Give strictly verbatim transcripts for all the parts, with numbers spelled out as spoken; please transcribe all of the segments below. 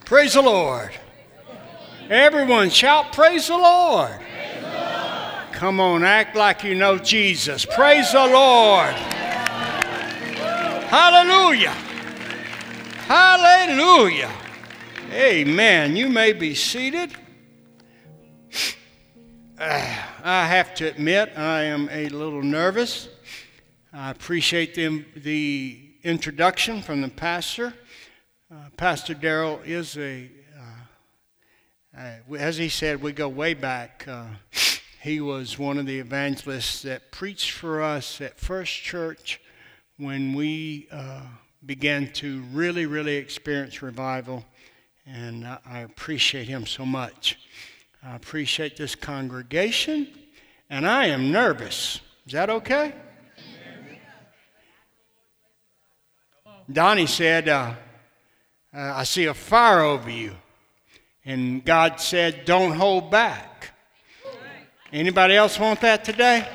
Praise the Lord. Everyone shout, praise the Lord. Praise the Lord. Come on, act like you know Jesus. Praise the Lord. Hallelujah. Hallelujah. Amen. You may be seated. Uh, I have to admit, I am a little nervous. I appreciate the, the introduction from the pastor. Uh, Pastor Darrell is a, uh, uh, as he said, we go way back. Uh, he was one of the evangelists that preached for us at First Church when we uh, began to really, really experience revival. And I, I appreciate him so much. I appreciate this congregation, and I am nervous. Is that okay? Donnie said, uh, uh, I see a fire over you. And God said, don't hold back. Anybody else want that today?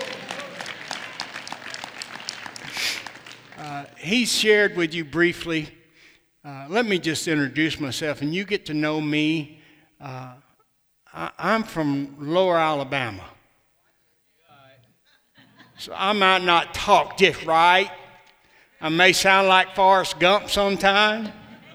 Uh, he shared with you briefly. Uh, let me just introduce myself, and you get to know me. Uh, I, I'm from Lower Alabama. So I might not talk just right. I may sound like Forrest Gump sometime.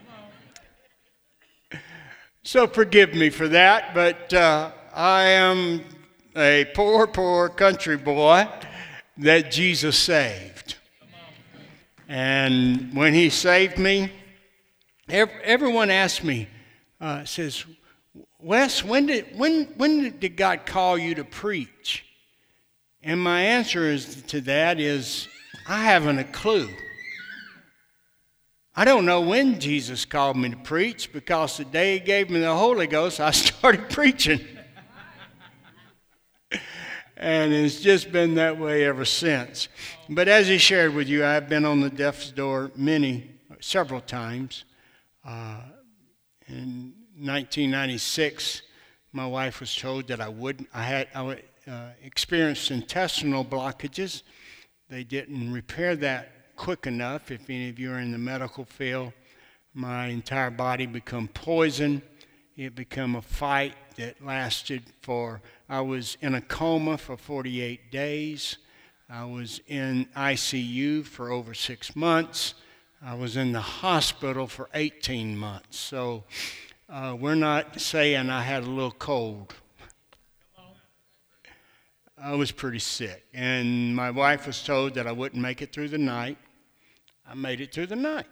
So forgive me for that, but uh, I am a poor, poor country boy that Jesus saved. And when he saved me, ev- everyone asks me, uh, says, Wes, when did, when, when did God call you to preach? And my answer is, to that is, I haven't a clue. I don't know when Jesus called me to preach, because the day he gave me the Holy Ghost, I started preaching. And it's just been that way ever since. But as he shared with you, I've been on the death's door many, several times. Uh, in nineteen ninety-six, my wife was told that I wouldn't, I had I would, uh, experienced intestinal blockages. They didn't repair that quick enough. If any of you are in the medical field, my entire body became poisoned. It became a fight that lasted for, I was in a coma for forty-eight days. I was in I C U for over six months. I was in the hospital for eighteen months. So uh, we're not saying I had a little cold. I was pretty sick. And my wife was told that I wouldn't make it through the night. I made it through the night.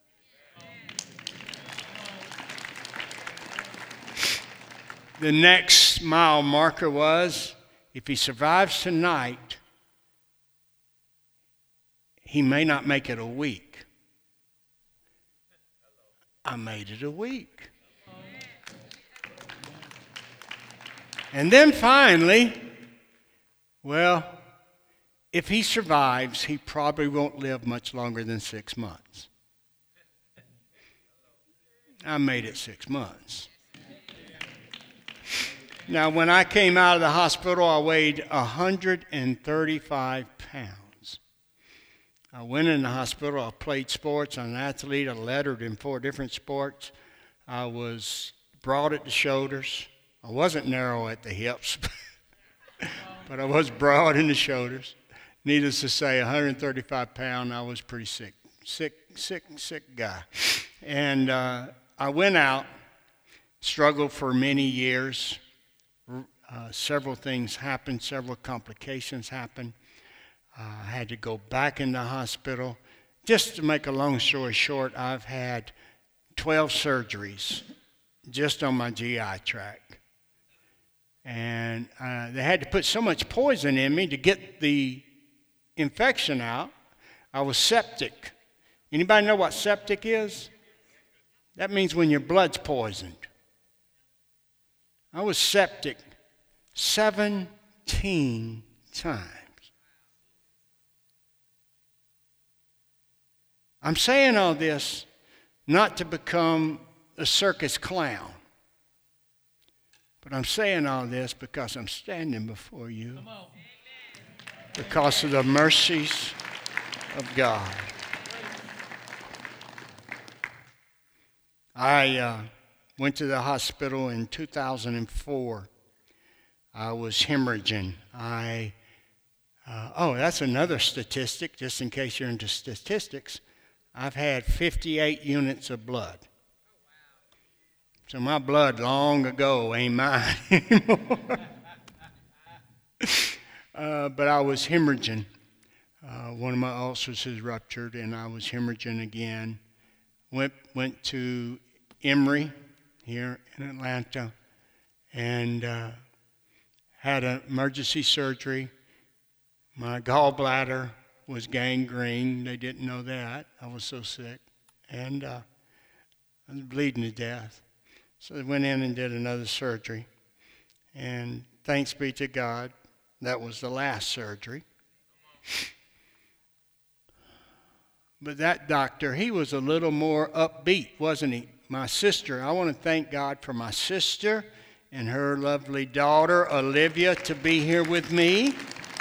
The next mile marker was, if he survives tonight, he may not make it a week. I made it a week. And then finally, well, if he survives, he probably won't live much longer than six months. I made it six months. Now, when I came out of the hospital, I weighed one hundred thirty-five pounds. I went in the hospital. I played sports. I'm an athlete. I lettered in four different sports. I was broad at the shoulders. I wasn't narrow at the hips, but I was broad in the shoulders. Needless to say, one hundred thirty-five pounds, I was pretty sick, sick, sick, sick guy. And uh, I went out, struggled for many years. Uh, several things happened, several complications happened. Uh, I had to go back in the hospital. Just to make a long story short, I've had twelve surgeries just on my G I tract. And uh, they had to put so much poison in me to get the infection out. I was septic. Anybody know what septic is? That means when your blood's poisoned. I was septic seventeen times. I'm saying all this not to become a circus clown, but I'm saying all this because I'm standing before you because of the mercies of God. I uh, went to the hospital in two thousand four. I was hemorrhaging. I, uh, oh, that's another statistic, just in case you're into statistics. I've had fifty-eight units of blood. So my blood long ago ain't mine anymore. uh, but I was hemorrhaging. Uh, one of my ulcers has ruptured, and I was hemorrhaging again. Went went to Emory here in Atlanta, and uh, had an emergency surgery. My gallbladder was gangrene. They didn't know that. I was so sick, and uh, I was bleeding to death. So they went in and did another surgery. And thanks be to God, that was the last surgery. But that doctor, he was a little more upbeat, wasn't he? My sister, I want to thank God for my sister and her lovely daughter, Olivia, to be here with me.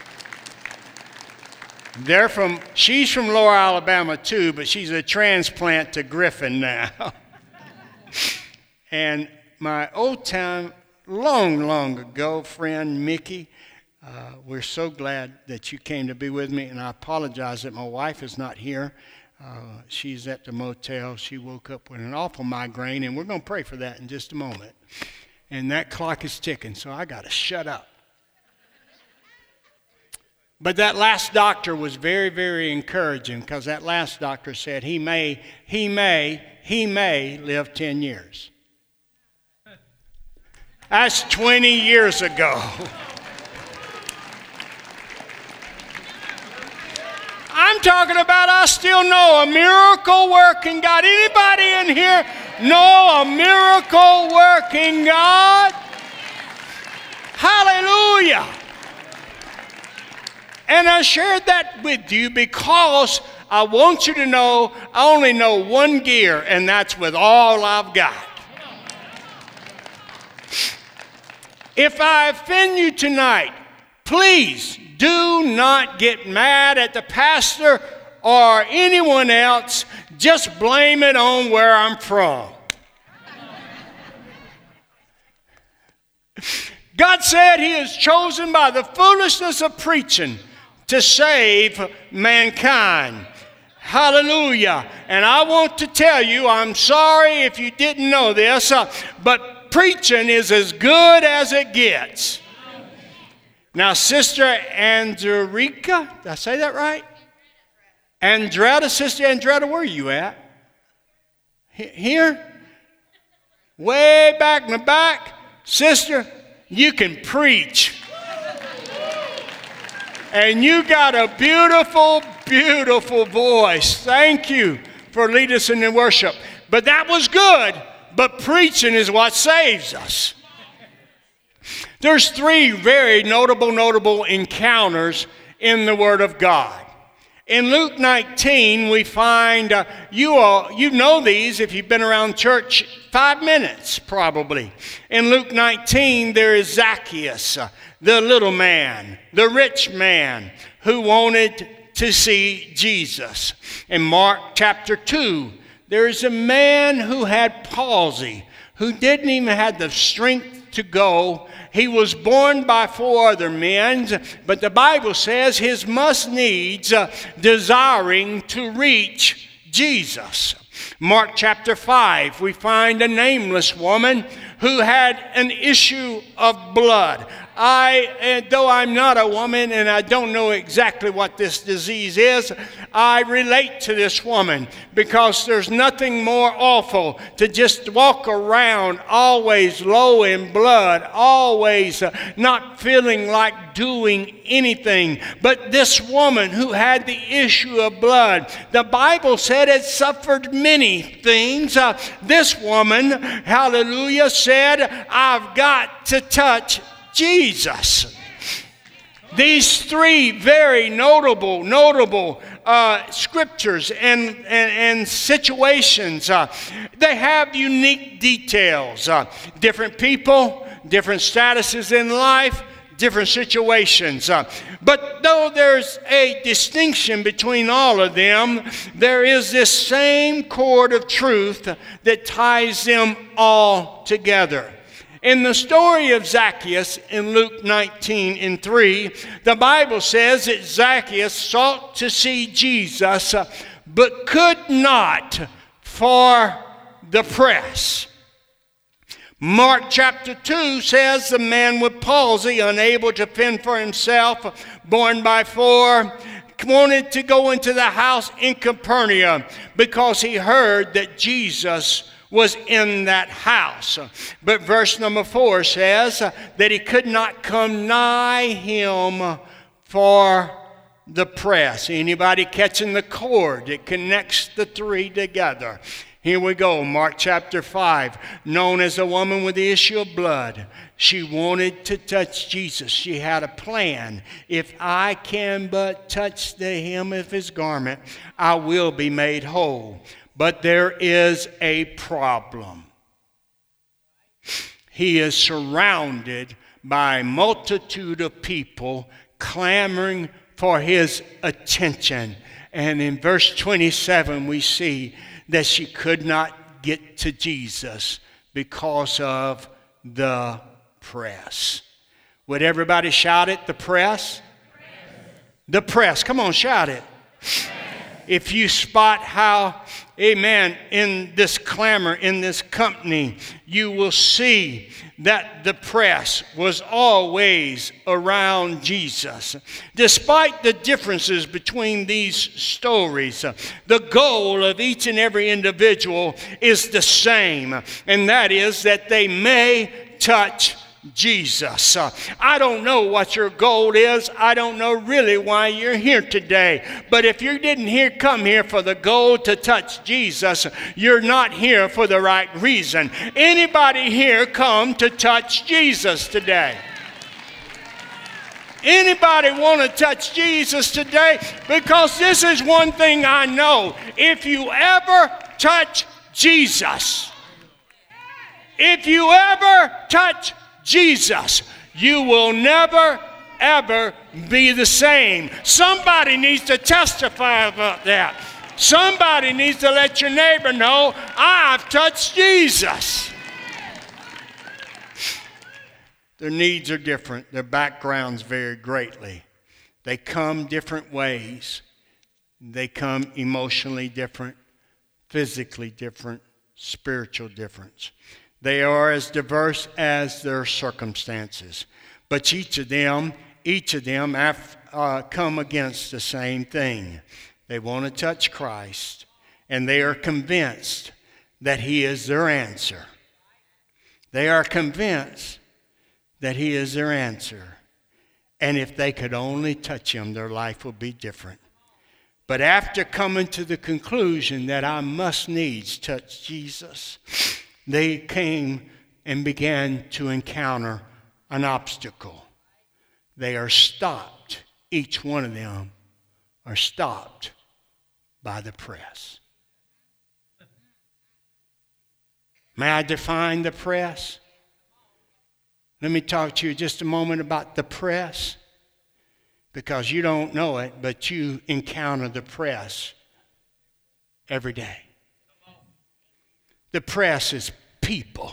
They're from, she's from Lower Alabama too, but she's a transplant to Griffin now. And my old time, long, long ago friend, Mickey, uh, we're so glad that you came to be with me, and I apologize that my wife is not here. Uh, she's at the motel. She woke up with an awful migraine, and we're going to pray for that in just a moment. And that clock is ticking, so I got to shut up. But that last doctor was very, very encouraging, because that last doctor said he may, he may, he may live ten years. That's twenty years ago. I'm talking about I still know a miracle working God. Anybody in here know a miracle working God? Hallelujah. And I shared that with you because I want you to know I only know one gear, and that's with all I've got. If I offend you tonight, please do not get mad at the pastor or anyone else. Just blame it on where I'm from. God said he is chosen by the foolishness of preaching to save mankind. Hallelujah. And I want to tell you, I'm sorry if you didn't know this, uh, but preaching is as good as it gets. Now, Sister Andrika, did I say that right? Andretta, Sister Andretta, where are you at? Here? Way back in the back? Sister, you can preach. And you got a beautiful, beautiful voice. Thank you for leading us in the worship. But that was good, but preaching is what saves us. There's three very notable, notable encounters in the Word of God. In Luke nineteen, we find, uh, you all, you know these if you've been around church five minutes probably. In Luke nineteen, there is Zacchaeus, uh, the little man, the rich man who wanted to see Jesus. In Mark chapter two, there is a man who had palsy, who didn't even have the strength to go. He was born by four other men, but the Bible says his must needs uh, desiring to reach Jesus. Mark chapter five, we find a nameless woman who had an issue of blood. I, though I'm not a woman and I don't know exactly what this disease is, I relate to this woman because there's nothing more awful to just walk around always low in blood, always uh, not feeling like doing anything. But this woman who had the issue of blood, the Bible said it suffered many things. Uh, this woman, hallelujah, said, I've got to touch Jesus. These three very notable, notable uh, scriptures and, and, and situations, uh, they have unique details. Uh, different people, different statuses in life, different situations. Uh, but though there's a distinction between all of them, there is this same cord of truth that ties them all together. In the story of Zacchaeus in Luke nineteen and three, the Bible says that Zacchaeus sought to see Jesus, uh, but could not for the press. Mark chapter two says the man with palsy, unable to fend for himself, borne by four, wanted to go into the house in Capernaum because he heard that Jesus was in that house. But verse number four says that he could not come nigh him for the press. Anybody catching the cord that connects the three together? Here we go, Mark chapter five, known as the woman with the issue of blood. She wanted to touch Jesus. She had a plan. If I can but touch the hem of his garment, I will be made whole. But there is a problem. He is surrounded by a multitude of people clamoring for his attention. And in verse twenty-seven, we see that she could not get to Jesus because of the press. Would everybody shout it? The press? Press. The press. Come on, shout it. Press. If you spot how, amen, in this clamor, in this company, you will see that the press was always around Jesus. Despite the differences between these stories, the goal of each and every individual is the same, and that is that they may touch Jesus. Uh, I don't know what your goal is. I don't know really why you're here today. But if you didn't here come here for the goal to touch Jesus, you're not here for the right reason. Anybody here come to touch Jesus today? Anybody want to touch Jesus today? Because this is one thing I know. If you ever touch Jesus, if you ever touch Jesus, you will never, ever be the same. Somebody needs to testify about that. Somebody needs to let your neighbor know, I've touched Jesus. Their needs are different. Their backgrounds vary greatly. They come different ways. They come emotionally different, physically different, spiritual difference. They are as diverse as their circumstances. But each of them, each of them have uh, come against the same thing. They want to touch Christ, and they are convinced that he is their answer. They are convinced that he is their answer. And if they could only touch him, their life would be different. But after coming to the conclusion that I must needs touch Jesus, they came and began to encounter an obstacle. They are stopped. Each one of them are stopped by the press. May I define the press? Let me talk to you just a moment about the press, because you don't know it, but you encounter the press every day. The press is people.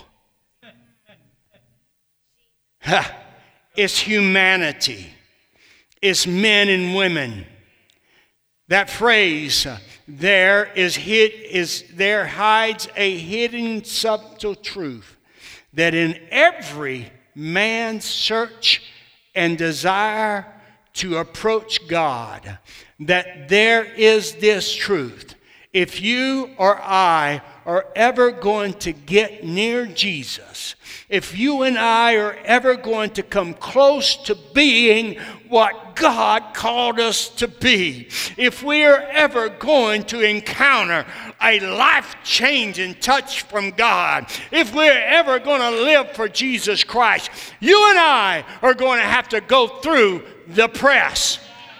It's humanity. It's men and women. That phrase uh, there is hid is there hides a hidden subtle truth that in every man's search and desire to approach God, that there is this truth. If you or I are ever going to get near Jesus, if you and I are ever going to come close to being what God called us to be, if we are ever going to encounter a life-changing touch from God, if we're ever going to live for Jesus Christ, you and I are going to have to go through the press.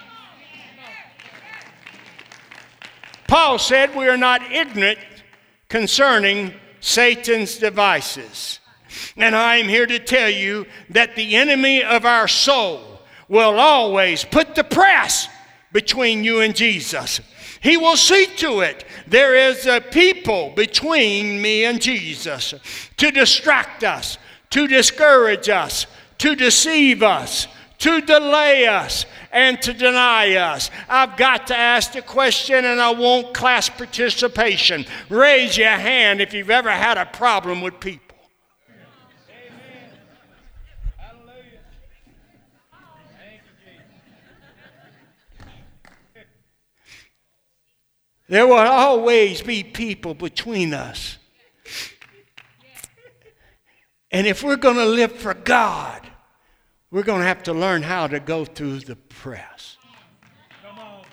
Paul said we are not ignorant concerning Satan's devices. And I'm here to tell you that the enemy of our soul will always put the press between you and Jesus. He will see to it there is a people between me and Jesus to distract us, to discourage us, to deceive us, to delay us, and to deny us. I've got to ask the question, and I want class participation. Raise your hand if you've ever had a problem with people. Amen. Hallelujah. Thank you, Jesus. There will always be people between us. And if we're going to live for God, we're going to have to learn how to go through the press. Come on.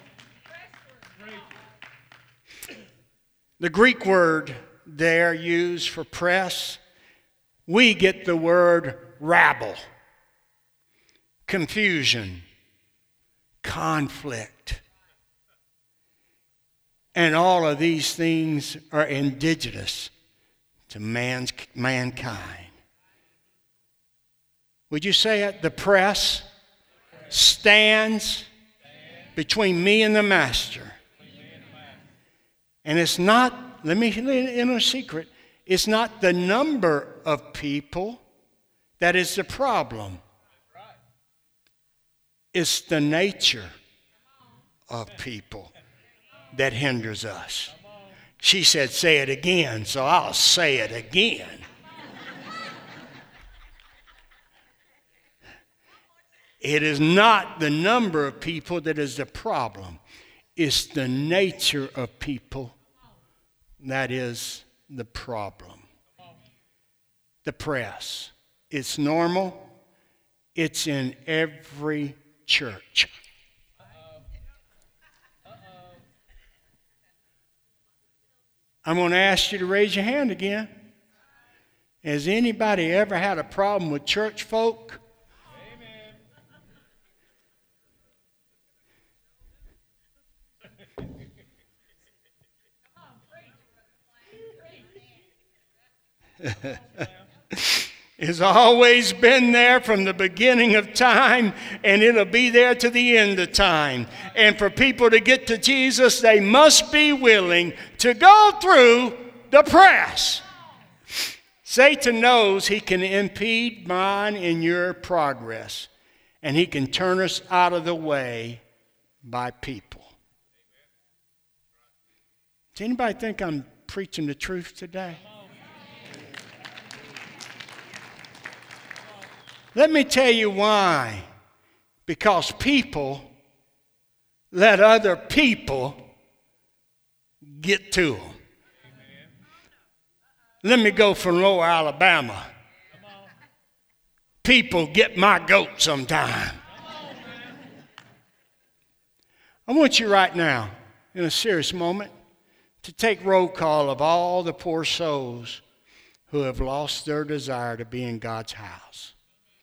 The Greek word there used for press, we get the word rabble, confusion, conflict. And all of these things are indigenous to man's, mankind. Would you say it? The press stands between me and the master. And it's not, let me in a secret, it's not the number of people that is the problem. It's the nature of people that hinders us. She said, say it again, so I'll say it again. It is not the number of people that is the problem. It's the nature of people that is the problem. The press. It's normal. It's in every church. I'm going to ask you to raise your hand again. Has anybody ever had a problem with church folk? It's always been there from the beginning of time, and it'll be there to the end of time. And for people to get to Jesus, they must be willing to go through the press. Satan knows he can impede mine and your progress, and he can turn us out of the way by people. Does anybody think I'm preaching the truth today? Let me tell you why. Because people let other people get to them. Let me go from Lower Alabama. People get my goat sometime. I want you right now, in a serious moment, to take roll call of all the poor souls who have lost their desire to be in God's house.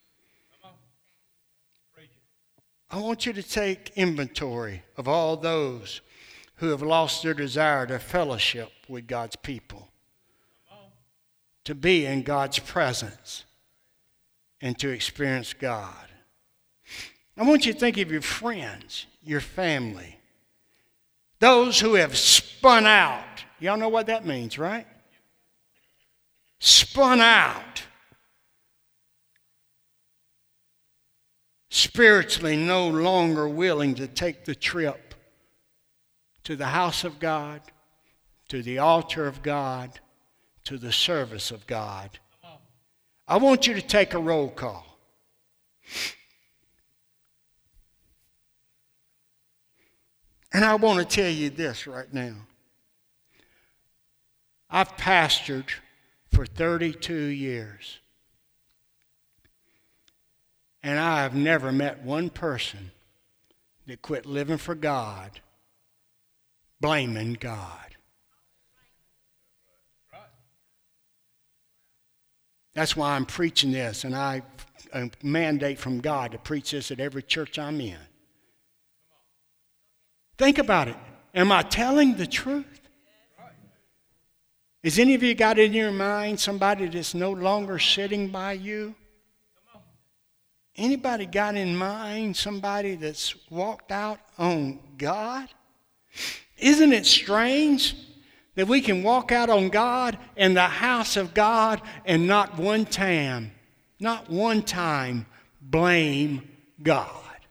I want you to take inventory of all those who have lost their desire to fellowship with God's people, to be in God's presence, and to experience God. I want you to think of your friends, your family, those who have spun out. Y'all know what that means, right? Spun out. Spiritually no longer willing to take the trip to the house of God, to the altar of God, to the service of God. I want you to take a roll call. And I want to tell you this right now. I've pastored for thirty-two years. And I have never met one person that quit living for God, blaming God. That's why I'm preaching this, and I a mandate from God to preach this at every church I'm in. Think about it. Am I telling the truth? Is any of you got in your mind somebody that's no longer sitting by you? Anybody got in mind somebody that's walked out on God? Isn't it strange that we can walk out on God and the house of God and not one time, not one time blame God?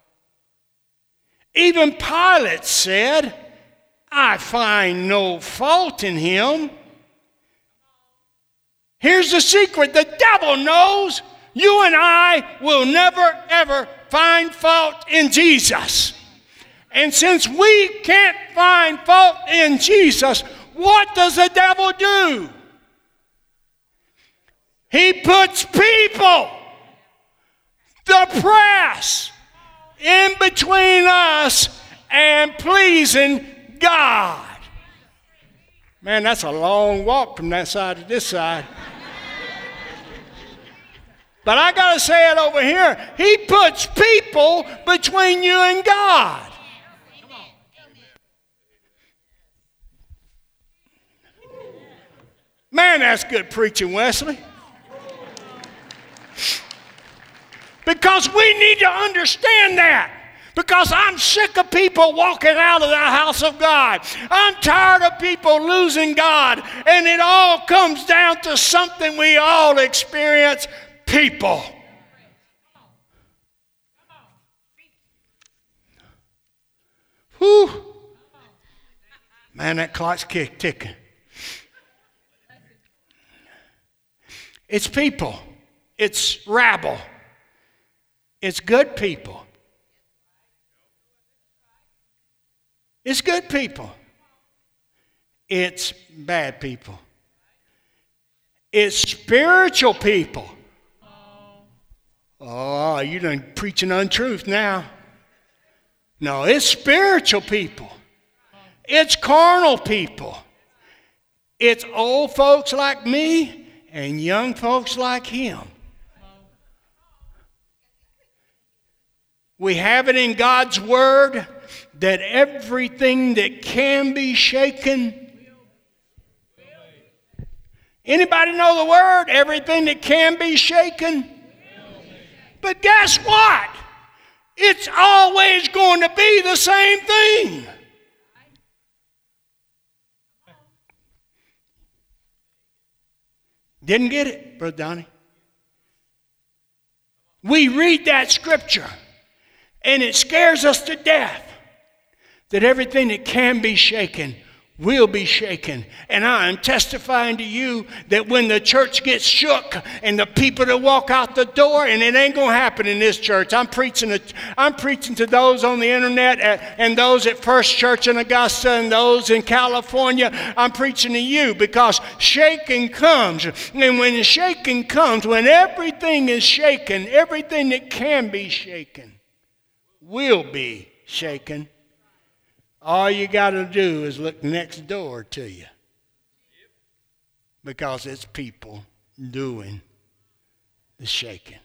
Even Pilate said, I find no fault in him. Here's the secret. The devil knows you and I will never, ever find fault in Jesus. And since we can't find fault in Jesus, what does the devil do? He puts people, the press, in between us and pleasing God. Man, that's a long walk from that side to this side. But I got to say it over here. He puts people between you and God. Man, that's good preaching, Wesley. Because we need to understand that. Because I'm sick of people walking out of the house of God. I'm tired of people losing God. And it all comes down to something we all experience: people. Whew. Man, that clock's kick, ticking. It's people. It's rabble. It's good people. It's good people. It's bad people. It's spiritual people. Oh, you done preaching untruth now. No, it's spiritual people. It's carnal people. It's old folks like me and young folks like him. We have it in God's Word that everything that can be shaken. Anybody know the Word? Everything that can be shaken. But guess what? It's always going to be the same thing. Didn't get it, Brother Donnie? We read that scripture, and it scares us to death that everything that can be shaken will be shaken. And I am testifying to you that when the church gets shook and the people that walk out the door, and it ain't going to happen in this church. I'm preaching to, I'm preaching to those on the internet and those at First Church in Augusta and those in California. I'm preaching to you because shaking comes. And when shaking comes, when everything is shaken, everything that can be shaken will be shaken. All you got to do is look next door to you, because it's people doing the shaking.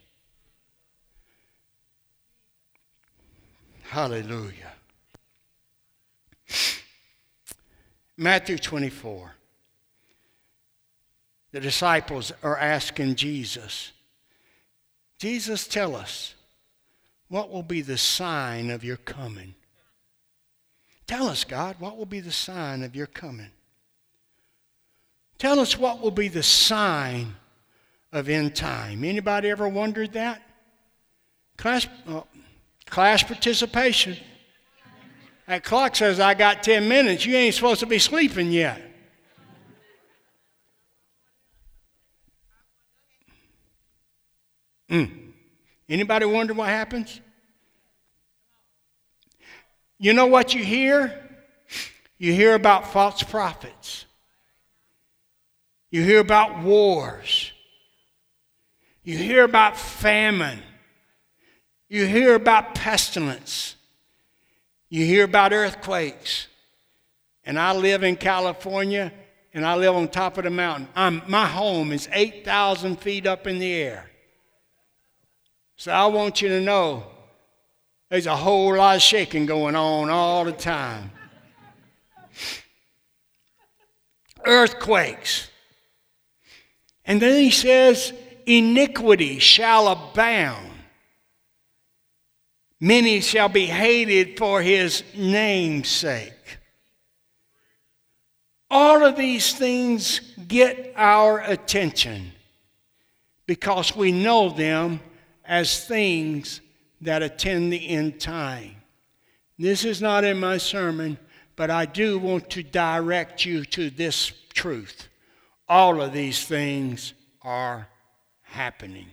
Hallelujah. Matthew twenty-four. The disciples are asking Jesus, Jesus, tell us, what will be the sign of your coming? Tell us, God, what will be the sign of your coming? Tell us what will be the sign of end time. Anybody ever wondered that? Class, oh, class participation. That clock says I got ten minutes. You ain't supposed to be sleeping yet. Mm. Anybody wonder what happens? You know what you hear? You hear about false prophets. You hear about wars. You hear about famine. You hear about pestilence. You hear about earthquakes. And I live in California, and I live on top of the mountain. I'm, my home is eight thousand feet up in the air. So I want you to know, there's a whole lot of shaking going on all the time. Earthquakes. And then he says, iniquity shall abound. Many shall be hated for his name's sake. All of these things get our attention because we know them as things that attend the end time. This is not in my sermon, but I do want to direct you to this truth. All of these things are happening.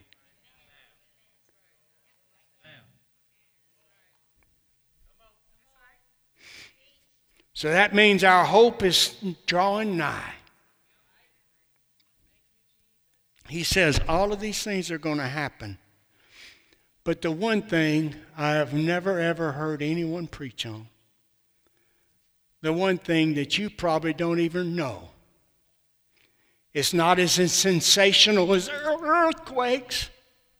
So that means our hope is drawing nigh. He says all of these things are going to happen. But the one thing I have never ever heard anyone preach on, the one thing that you probably don't even know, it's not as sensational as earthquakes.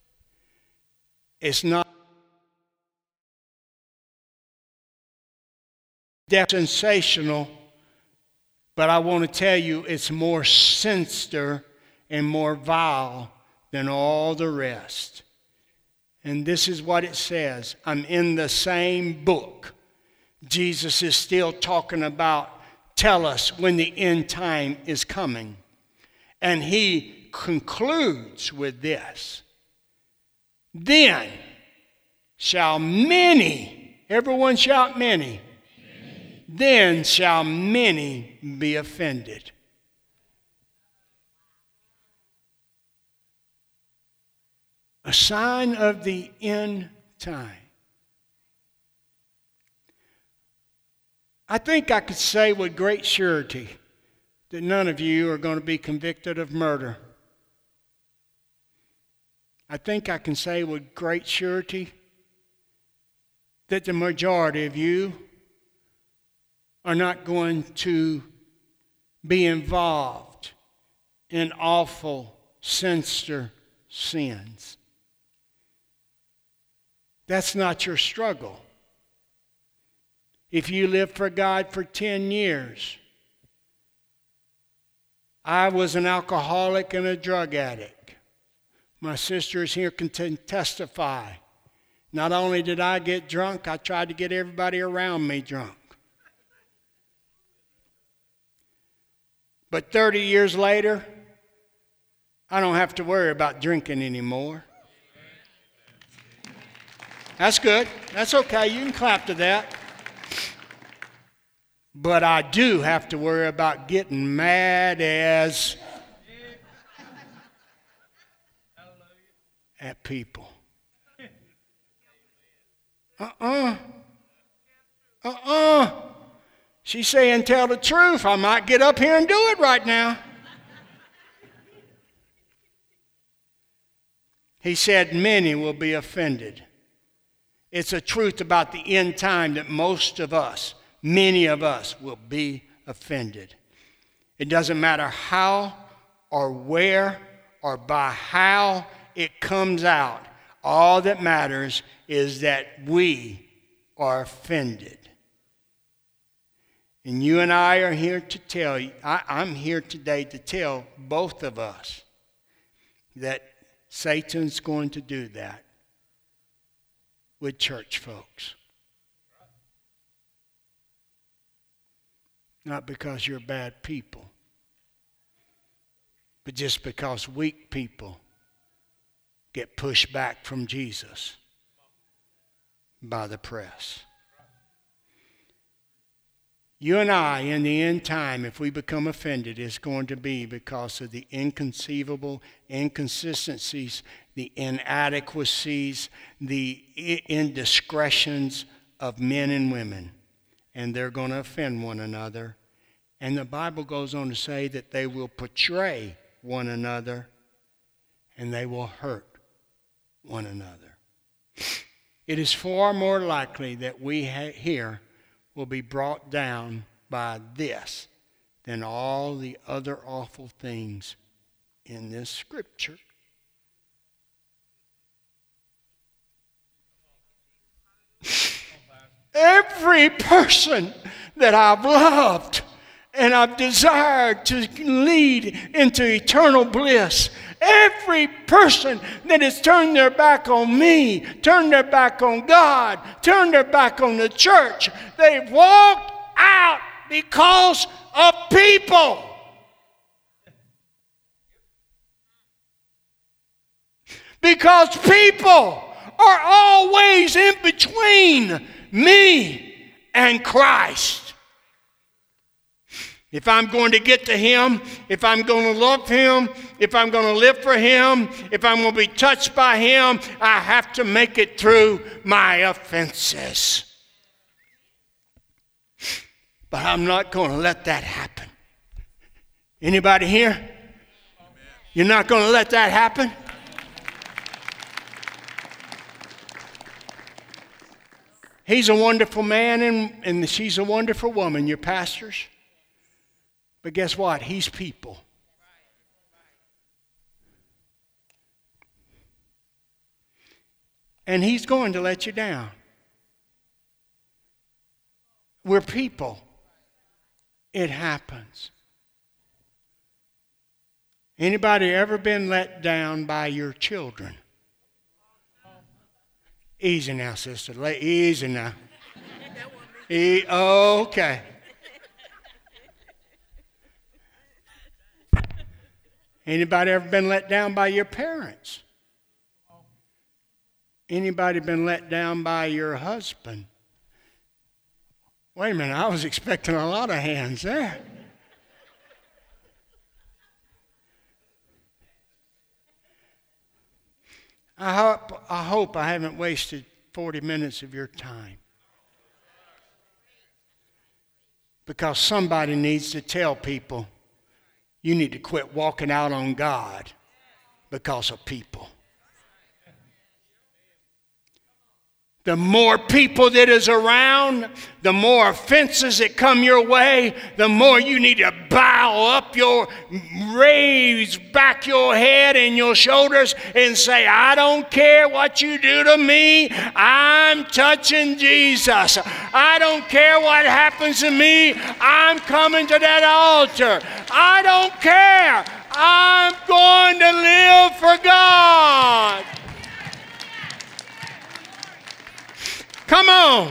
It's not that sensational, but I want to tell you it's more sinister and more vile than all the rest. And this is what it says. I'm in the same book. Jesus is still talking about, tell us when the end time is coming. And he concludes with this. Then shall many, everyone shout many. Then shall many be offended. A sign of the end time. I think I could say with great surety that none of you are going to be convicted of murder. I think I can say with great surety that the majority of you are not going to be involved in awful, sinister sins. That's not your struggle. If you live for God for ten years, I was an alcoholic and a drug addict. My sisters here can testify. Not only did I get drunk, I tried to get everybody around me drunk. But thirty years later, I don't have to worry about drinking anymore. That's good. That's okay. You can clap to that. But I do have to worry about getting mad as at people. Uh-uh. Uh-uh. She's saying tell the truth. I might get up here and do it right now. He said many will be offended. It's a truth about the end time that most of us, many of us, will be offended. It doesn't matter how or where or by how it comes out. All that matters is that we are offended. And you and I are here to tell you, I, I'm here today to tell both of us that Satan's going to do that with church folks. Not because you're bad people, but just because weak people get pushed back from Jesus by the press. You and I, in the end time, if we become offended, it's going to be because of the inconceivable inconsistencies, the inadequacies, the indiscretions of men and women. And they're going to offend one another. And the Bible goes on to say that they will betray one another and they will hurt one another. It is far more likely that we ha- here will be brought down by this than all the other awful things in this scripture. Every person that I've loved, and I've desired to lead into eternal bliss. Every person that has turned their back on me, turned their back on God, turned their back on the church, they've walked out because of people. Because people are always in between me and Christ. If I'm going to get to Him, if I'm going to love Him, if I'm going to live for Him, if I'm going to be touched by Him, I have to make it through my offenses. But I'm not going to let that happen. Anybody here? You're not going to let that happen? He's a wonderful man and, and she's a wonderful woman, your pastors. But guess what? He's people. And he's going to let you down. We're people. It happens. Anybody ever been let down by your children? Easy now, sister. Easy now. E- okay. Anybody ever been let down by your parents? Anybody been let down by your husband? Wait a minute, I was expecting a lot of hands there. I hope, I hope I haven't wasted forty minutes of your time. Because somebody needs to tell people, you need to quit walking out on God because of people. The more people that is around, the more offenses that come your way, the more you need to bow up your, raise back your head and your shoulders and say, I don't care what you do to me. I'm touching Jesus. I don't care what happens to me. I'm coming to that altar. I don't care. I'm going to live for God. Come on.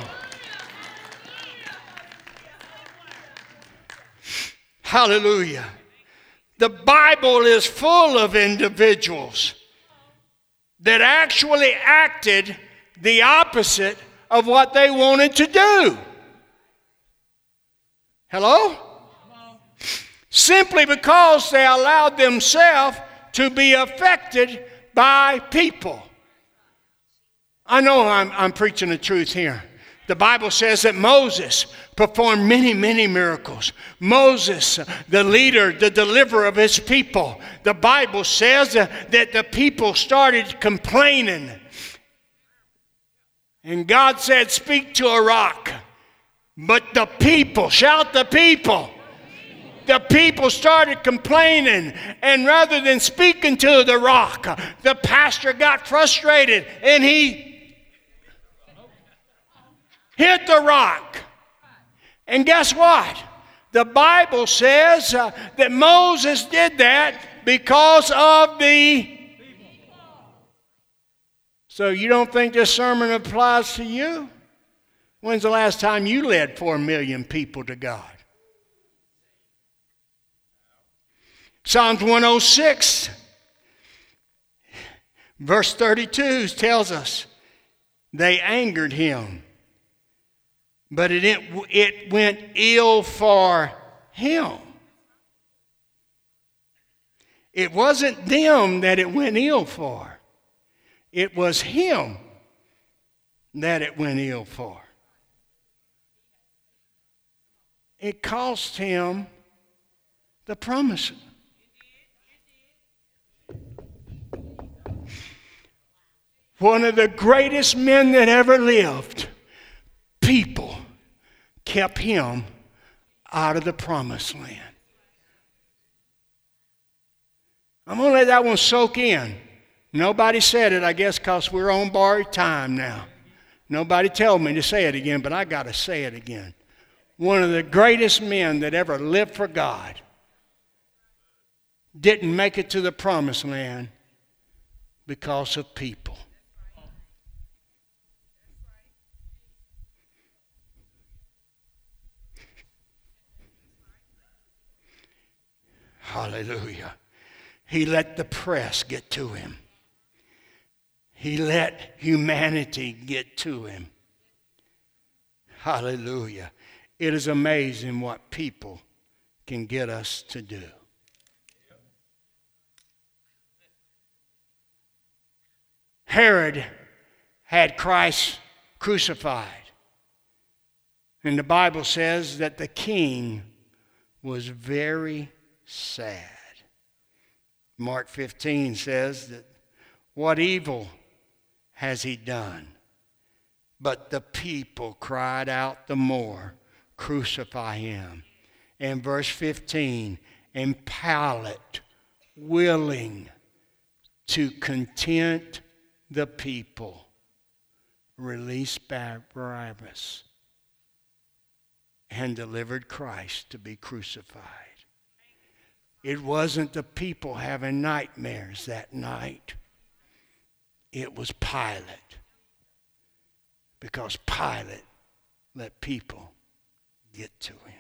Hallelujah. The Bible is full of individuals that actually acted the opposite of what they wanted to do. Hello? Simply because they allowed themselves to be affected by people. I know I'm, I'm preaching the truth here. The Bible says that Moses performed many, many miracles. Moses, the leader, the deliverer of his people. The Bible says that the people started complaining. And God said, speak to a rock. But the people, shout the people. The people started complaining, and rather than speaking to the rock, the pastor got frustrated and he hit the rock. And guess what? The Bible says uh, that Moses did that because of the... So you don't think this sermon applies to you? When's the last time you led four million people to God? Psalms one oh six, verse thirty-two tells us, they angered him, but it, it went ill for him. It wasn't them that it went ill for. It was him that it went ill for. It cost him the promise. One of the greatest men that ever lived, people kept him out of the promised land. I'm going to let that one soak in. Nobody said it, I guess, because we're on borrowed time now. Nobody told me to say it again, but I got to say it again. one of the greatest men that ever lived for God, didn't make it to the promised land because of people. Hallelujah. He let the press get to him. He let humanity get to him. Hallelujah. It is amazing what people can get us to do. Herod had Christ crucified. And the Bible says that the king was very sad. Mark fifteen says that what evil has he done? But the people cried out the more, crucify him. And verse fifteen, and Pilate, willing to content the people, released Barabbas and delivered Christ to be crucified. It wasn't the people having nightmares that night. It was Pilate. Because Pilate let people get to him.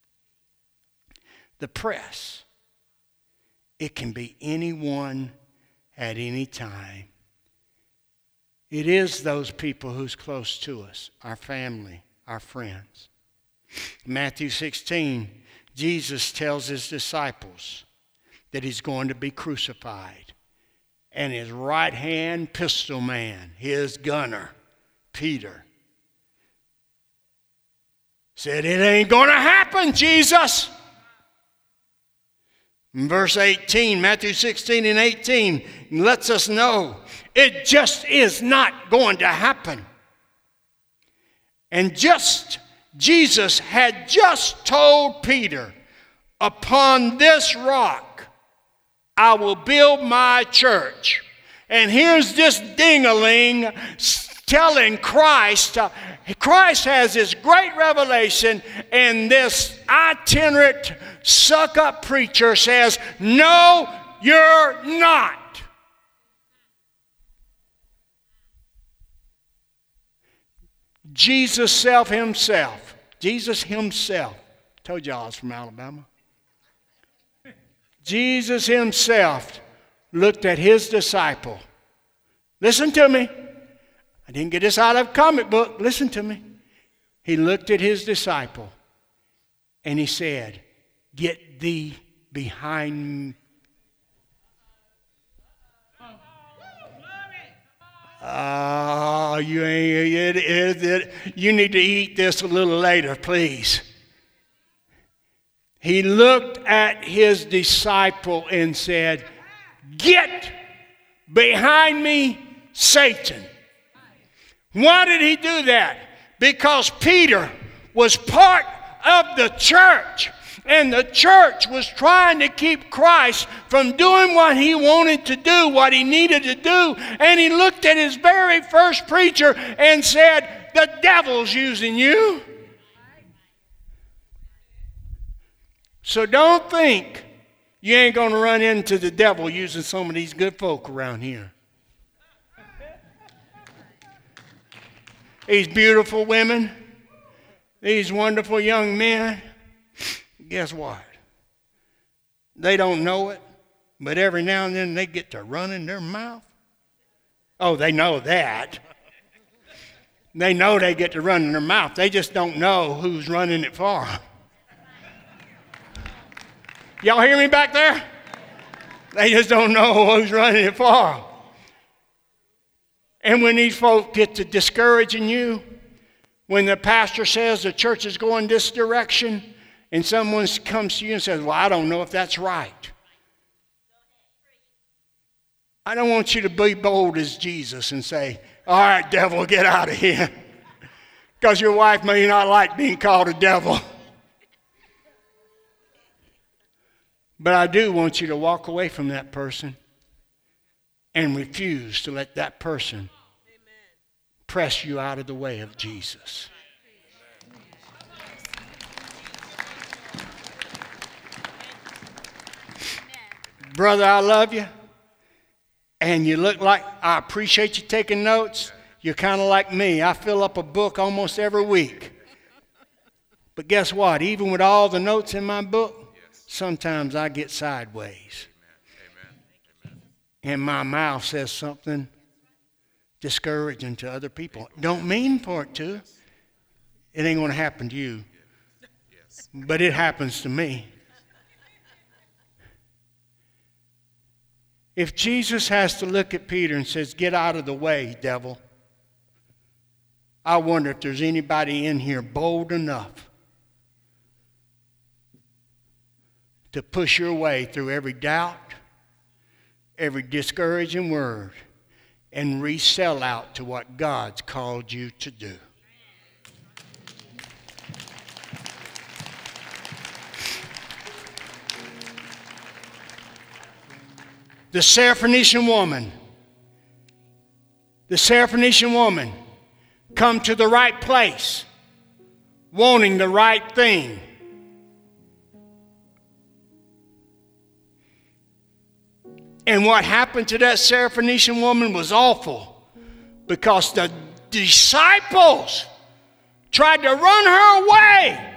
The press, it can be anyone at any time. It is those people who's close to us, our family, our friends. Matthew sixteen, Jesus tells his disciples that he's going to be crucified. And his right-hand pistol man, his gunner, Peter, said, it ain't going to happen, Jesus. In verse eighteen, Matthew sixteen and eighteen, lets us know it just is not going to happen. And just Jesus had just told Peter, upon this rock I will build my church. And here's this ding-a-ling telling Christ, uh, Christ has this great revelation, and this itinerant suck-up preacher says, no, you're not. Jesus self himself, Jesus himself, told y'all I was from Alabama. Jesus himself looked at his disciple. Listen to me. I didn't get this out of a comic book. Listen to me. He looked at his disciple and he said, get thee behind me. Oh, you ain't, it, it, it, you need to eat this a little later, please. He looked at his disciple and said, get behind me, Satan. Why did he do that? Because Peter was part of the church. And the church was trying to keep Christ from doing what he wanted to do, what he needed to do. And he looked at his very first preacher and said, the devil's using you. So don't think you ain't going to run into the devil using some of these good folk around here. These beautiful women, these wonderful young men, guess what? They don't know it, but every now and then they get to run in their mouth. Oh, they know that. They know they get to run in their mouth. They just don't know who's running it for them. Y'all hear me back there? They just don't know who's running it for them. And when these folk get to discouraging you, when the pastor says the church is going this direction, and someone comes to you and says, well, I don't know if that's right. I don't want you to be bold as Jesus and say, all right, devil, get out of here. Because your wife may not like being called a devil. But I do want you to walk away from that person and refuse to let that person press you out of the way of Jesus. brother, I love you. And you look like, I appreciate you taking notes. You're kind of like me. I fill up a book almost every week. But guess what? Even with all the notes in my book, sometimes I get sideways. And my mouth says something discouraging to other people. Don't mean for it to. It ain't going to happen to you. But it happens to me. If Jesus has to look at Peter and says, get out of the way, devil, I wonder if there's anybody in here bold enough to push your way through every doubt, every discouraging word, and resell out to what God's called you to do. The Syrophoenician woman, the Syrophoenician woman come to the right place, wanting the right thing. And what happened to that Syrophoenician woman was awful, because the disciples tried to run her away.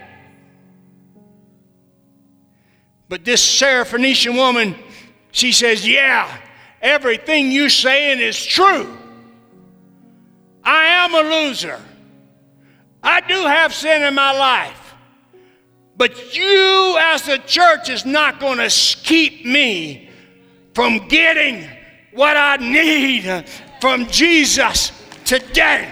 But this Syrophoenician woman, she says, yeah, everything you're saying is true. I am a loser. I do have sin in my life. But you as a church is not going to keep me from getting what I need from Jesus today.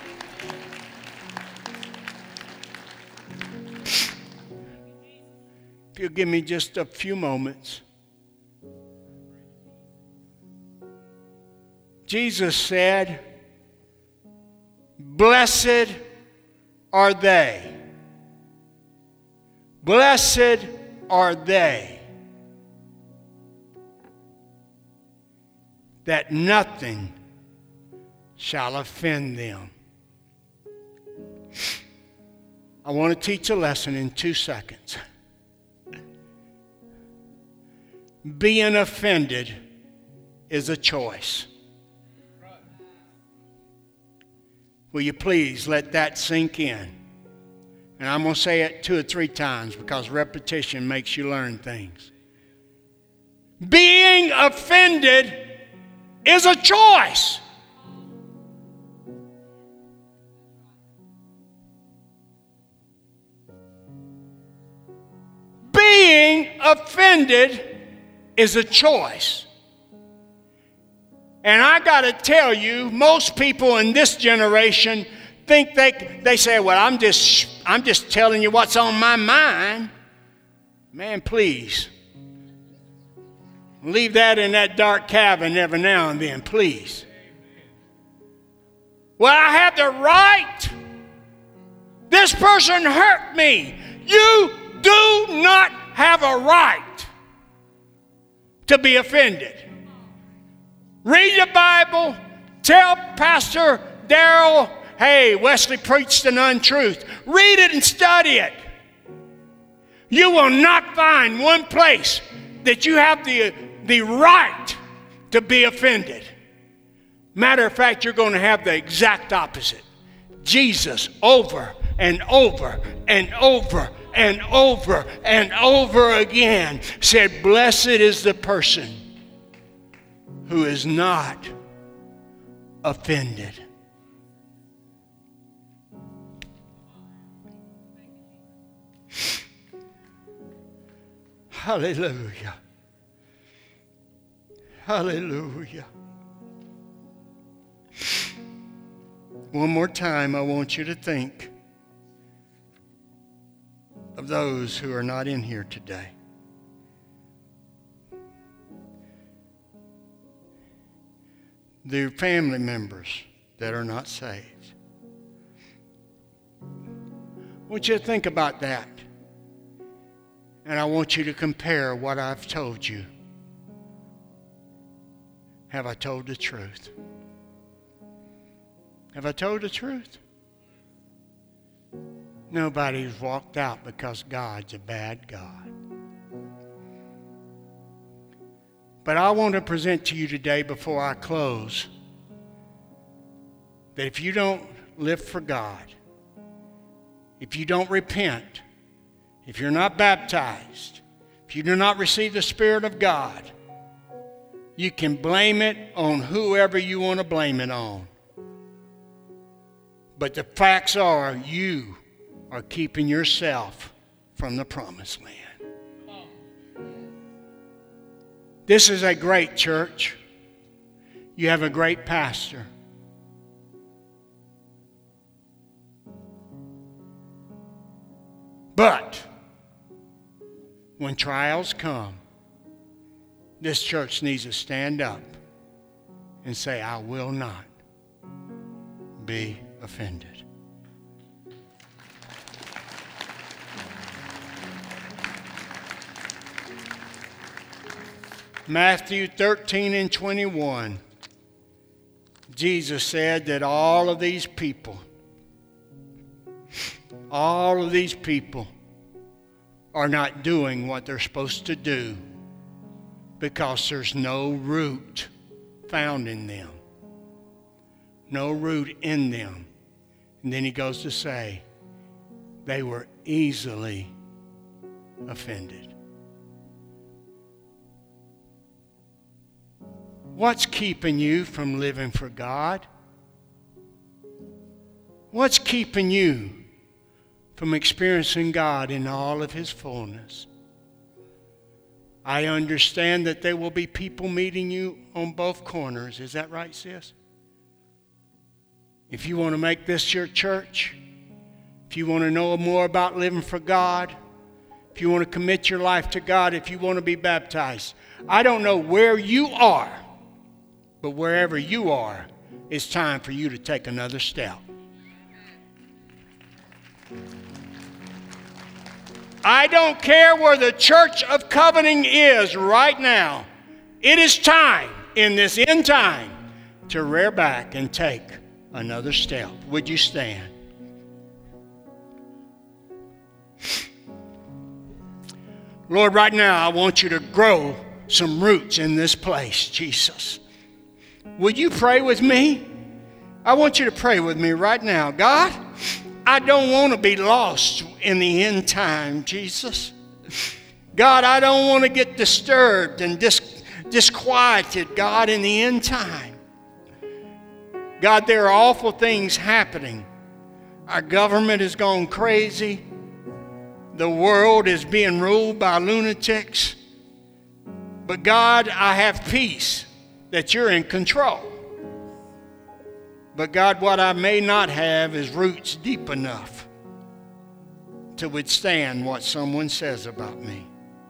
If you'll give me just a few moments. Jesus said, blessed are they. Blessed are they that nothing shall offend them. I want to teach a lesson in two seconds. Being offended is a choice. Will you please let that sink in? And I'm going to say it two or three times because repetition makes you learn things. Being offended is a choice. Being offended is a choice. And I got to tell you, most people in this generation think they they say, well, I'm just I'm just telling you what's on my mind. Man, please. Leave that in that dark cabin every now and then, please. Well, I have the right. This person hurt me. You do not have a right to be offended. Read the Bible. Tell Pastor Darrell, hey, Wesley preached an untruth. Read it and study it. You will not find one place that you have the, the right to be offended. Matter of fact, you're going to have the exact opposite. Jesus over and over and over and over and over again said, blessed is the person who is not offended. Hallelujah. Hallelujah. One more time, I want you to think of those who are not in here today. Their family members that are not saved. I want you to think about that. And I want you to compare what I've told you. Have I told the truth? Have I told the truth? Nobody's walked out because God's a bad God. But I want to present to you today before I close that if you don't live for God, if you don't repent, if you're not baptized, if you do not receive the Spirit of God, you can blame it on whoever you want to blame it on. But the facts are you are keeping yourself from the promised land. This is a great church. You have a great pastor. But when trials come, this church needs to stand up and say, I will not be offended. Matthew thirteen and twenty-one, Jesus said that all of these people, all of these people are not doing what they're supposed to do because there's no root found in them. No root in them. And then he goes to say, they were easily offended. What's keeping you from living for God? What's keeping you from experiencing God in all of His fullness? I understand that there will be people meeting you on both corners. Is that right, sis? If you want to make this your church, if you want to know more about living for God, if you want to commit your life to God, if you want to be baptized, I don't know where you are, but wherever you are, it's time for you to take another step. I don't care where the Church of Covenant is right now. It is time in this end time to rear back and take another step. Would you stand? Lord, right now I want you to grow some roots in this place, Jesus. Would you pray with me? I want you to pray with me right now. God, I don't want to be lost in the end time, Jesus. God, I don't want to get disturbed and dis- disquieted, God, in the end time. God, there are awful things happening. Our government has gone crazy. The world is being ruled by lunatics. But God, I have peace that you're in control. But God, what I may not have is roots deep enough to withstand what someone says about me.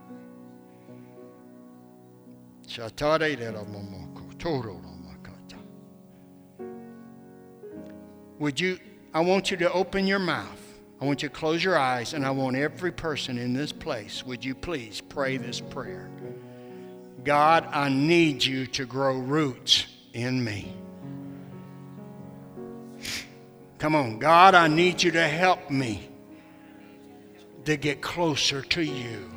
Would you, I want you to open your mouth. I want you to close your eyes, and I want every person in this place, would you please pray this prayer? God, I need you to grow roots in me. Come on, God, I need you to help me to get closer to you.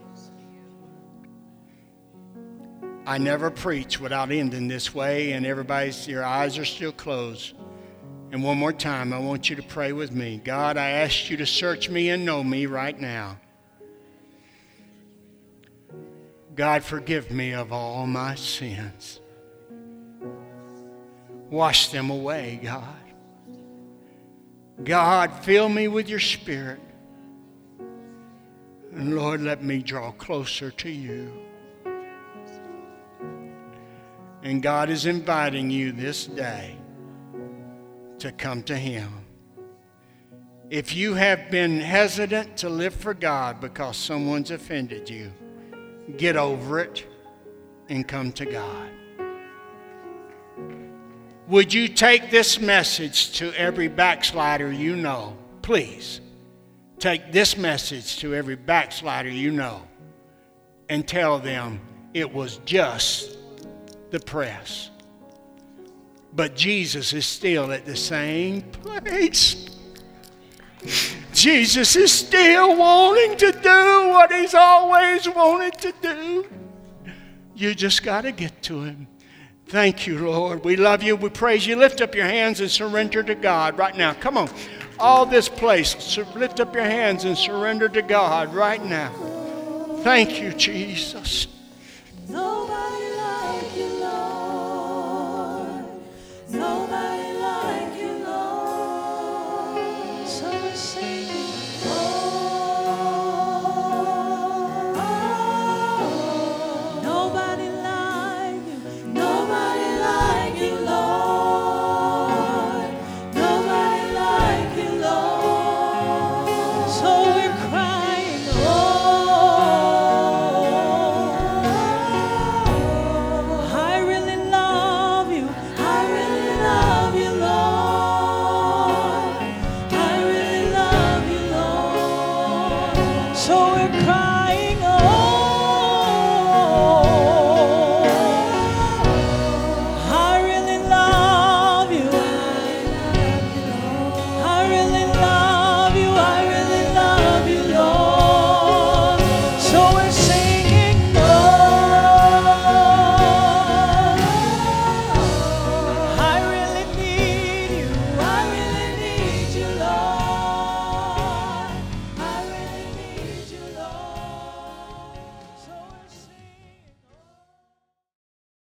I never preach without ending this way, and everybody's, your eyes are still closed. And one more time, I want you to pray with me. God, I ask you to search me and know me right now. God, forgive me of all my sins. Wash them away, God. God, fill me with your Spirit. And Lord, let me draw closer to you. And God is inviting you this day to come to Him. If you have been hesitant to live for God because someone's offended you, get over it and come to God. Would you take this message to every backslider you know? Please, take this message to every backslider you know and tell them it was just the press. But Jesus is still at the same place. Jesus is still wanting to do what He's always wanted to do. You just got to get to him. Thank you, Lord. We love you. We praise you. Lift up your hands and surrender to God right now. Come on. All this place, so lift up your hands and surrender to God right now. Thank you, Jesus.